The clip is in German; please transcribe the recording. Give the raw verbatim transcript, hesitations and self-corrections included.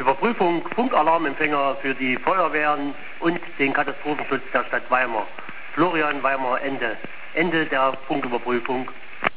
Überprüfung Funkalarmempfänger für die Feuerwehren und den Katastrophenschutz der Stadt Weimar. Florian Weimar, Ende. Ende der Funküberprüfung.